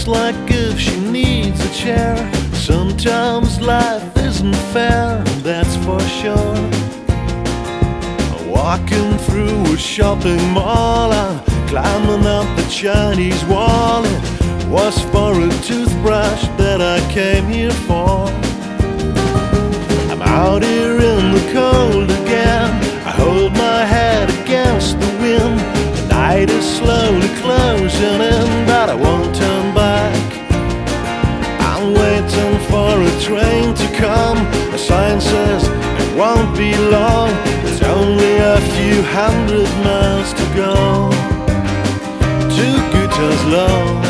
looks like if she needs a chair. Sometimes life isn't fair, that's for sure. Walking through a shopping mall, I'm climbing up the Chinese wall. It was for a toothbrush that I came here for. I'm out here in the cold again. I hold my head against the wind. The night is slowly closing in, but I won't turn back. I'm waiting for a train to come. The sign says it won't be long. It's only a few hundred miles to go to Guitars Low.